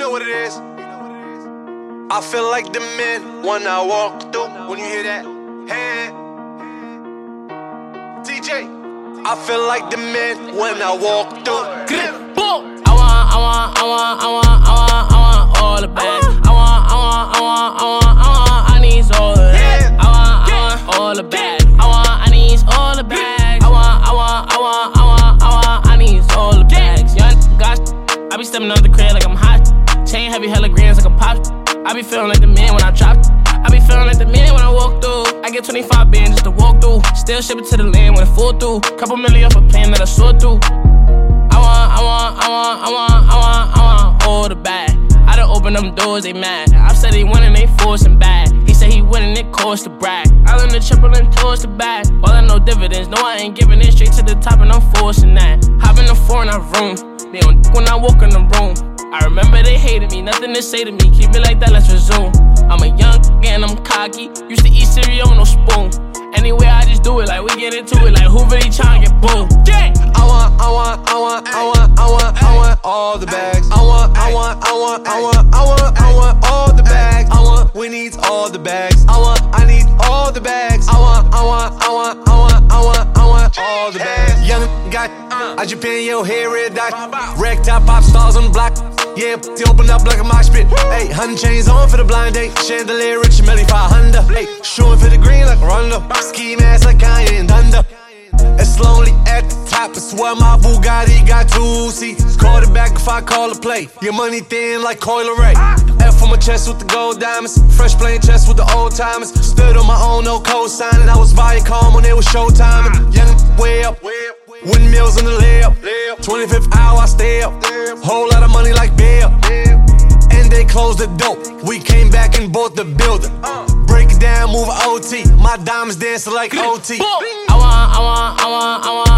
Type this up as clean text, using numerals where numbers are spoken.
know what it is. I feel like the man when I walk through. When you hear that, hey, TJ. I feel like the man when I walk through. I want all the bags. I need all of that. I want all the bags. I need all the bags. I need all the bags. Young gosh, I be stepping up the crib like I'm hot. Chain heavy, hella greens like a pop. I be feeling like the man when I drop. I be feeling like the man when I walk through. I get 25 bands just to walk through. Still ship it to the land when it full through. Couple million off a plan that I saw through. I want all the bag. I done open them doors, they mad. I said he winning, they forcing back. He said he winning, it cost to brag. I learned the triple and towards the back. All I know dividends, no I ain't giving it straight to the top and I'm forcing that. Hop in the foreign room, they on when I walk in the room. I remember they hated me, nothing to say to me. Keep it like that, let's resume. I'm a young and I'm cocky. Used to eat cereal with no spoon. Anyway, I just do it like we get into it. Like who really tryna get boom? Yeah. I want all the bags. I want all the bags. We need all the bags. I need all the bags. I want all the bags. Young guy, I Japan your hair red dot. Rack top pop stars on the block. Yeah, they open up like a mosh pit. Hey, 100 chains on for the blind date. Chandelier, rich, Melly 500. Hey, showing for the green like a Rondo. Ski mask like Kanye and Thunder. It's lonely at the top. I swear my Bugatti got 2 seats. Call it back if I call a play. Your money thin like Coil Ray. F on my chest with the gold diamonds. Fresh playing chess with the old timers. Stood on my own, no co-signing. I was Viacom when it was showtime. Young way up. Windmills in the layup. 25th hour, I stay up. Whole lot of money like bail. And they closed the door. We came back and bought the building. Break it down, move OT. My diamonds dancing like OT. I want